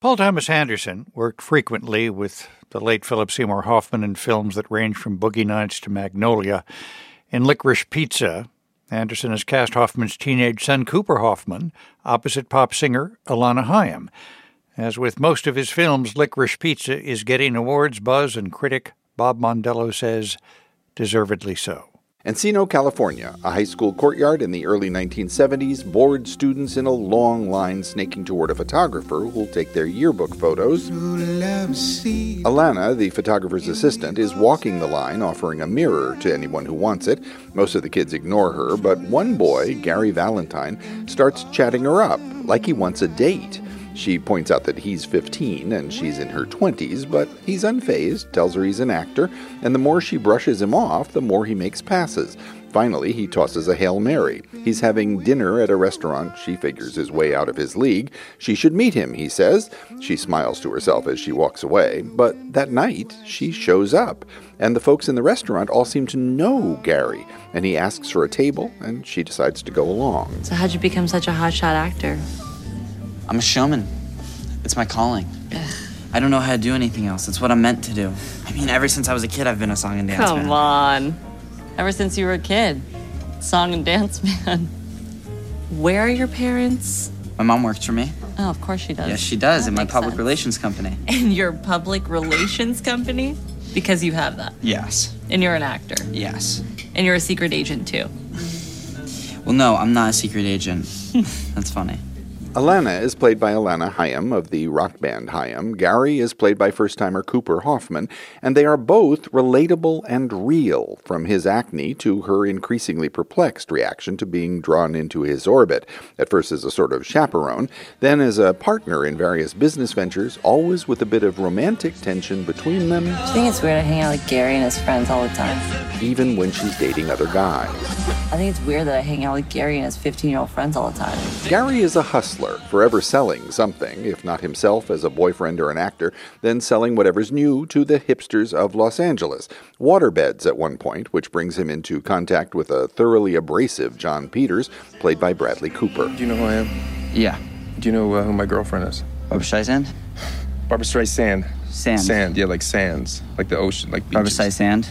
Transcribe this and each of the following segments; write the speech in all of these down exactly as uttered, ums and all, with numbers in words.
Paul Thomas Anderson worked frequently with the late Philip Seymour Hoffman in films that range from Boogie Nights to Magnolia. In Licorice Pizza, Anderson has cast Hoffman's teenage son Cooper Hoffman opposite pop singer Alana Haim. As with most of his films, Licorice Pizza is getting awards buzz, and critic Bob Mondello says deservedly so. Encino, California, a high school courtyard in the early nineteen seventies, bored students in a long line snaking toward a photographer who'll take their yearbook photos. Alana, the photographer's assistant, is walking the line, offering a mirror to anyone who wants it. Most of the kids ignore her, but one boy, Gary Valentine, starts chatting her up, like he wants a date. She points out that he's fifteen and she's in her twenties, but he's unfazed, tells her he's an actor, and the more she brushes him off, the more he makes passes. Finally, he tosses a Hail Mary. He's having dinner at a restaurant she figures is way out of his league. She should meet him, he says. She smiles to herself as she walks away, but that night, she shows up, and the folks in the restaurant all seem to know Gary, and he asks for a table, and she decides to go along. So how'd you become such a hotshot actor? I'm a showman. It's my calling. Ugh. I don't know how to do anything else. It's what I'm meant to do. I mean, ever since I was a kid, I've been a song and dance Come man. Come on. Ever since you were a kid. Song and dance man. Where are your parents? My mom works for me. Oh, of course she does. Yes, she does, That in my makes public sense. relations company. In your public relations company? Because you have that. Yes. And you're an actor. Yes. And you're a secret agent, too. Well, no, I'm not a secret agent. That's funny. Alana is played by Alana Haim of the rock band Haim. Gary is played by first-timer Cooper Hoffman, and they are both relatable and real, from his acne to her increasingly perplexed reaction to being drawn into his orbit, at first as a sort of chaperone, then as a partner in various business ventures, always with a bit of romantic tension between them. I think it's weird I hang out with Gary and his friends all the time. Even when she's dating other guys. I think it's weird that I hang out with Gary and his fifteen-year-old friends all the time. Gary is a hustler, forever selling something, if not himself as a boyfriend or an actor, then selling whatever's new to the hipsters of Los Angeles. Waterbeds at one point, which brings him into contact with a thoroughly abrasive John Peters, played by Bradley Cooper. Do you know who I am? Yeah. Do you know uh, who my girlfriend is? Barbra Streisand? Barbra Streisand. Sand. Sand, yeah, like sands. Like the ocean, like Barbra beaches. Streisand?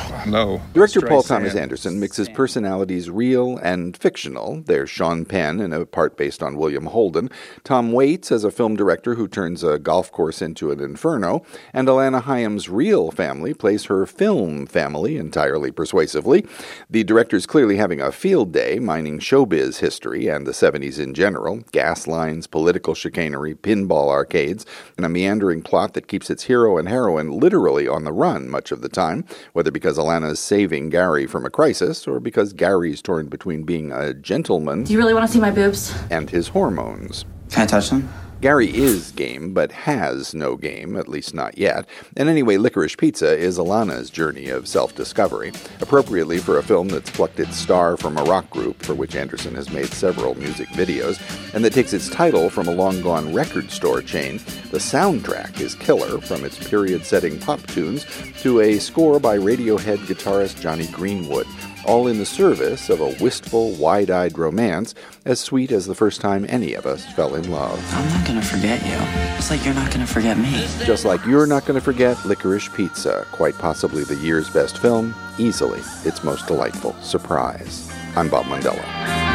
No. Director Paul Streisand. Thomas Anderson mixes personalities real and fictional. There's Sean Penn in a part based on William Holden, Tom Waits as a film director who turns a golf course into an inferno, and Alana Haim's real family plays her film family entirely persuasively. The director's clearly having a field day mining showbiz history and the seventies in general, gas lines, political chicanery, pinball arcades, and a meandering plot that keeps its hero and heroine literally on the run much of the time, whether because Alana's saving Gary from a crisis, or because Gary's torn between being a gentleman Do you really want to see my boobs? and his hormones. Can I touch them? Gary is game, but has no game, at least not yet. And anyway, Licorice Pizza is Alana's journey of self-discovery, appropriately for a film that's plucked its star from a rock group for which Anderson has made several music videos, and that takes its title from a long-gone record store chain. The soundtrack is killer, from its period-setting pop tunes to a score by Radiohead guitarist Johnny Greenwood, all in the service of a wistful, wide-eyed romance as sweet as the first time any of us fell in love. I'm not gonna forget you. Just like you're not gonna forget me. Just like you're not going to forget Licorice Pizza, quite possibly the year's best film, easily its most delightful surprise. I'm Bob Mondello.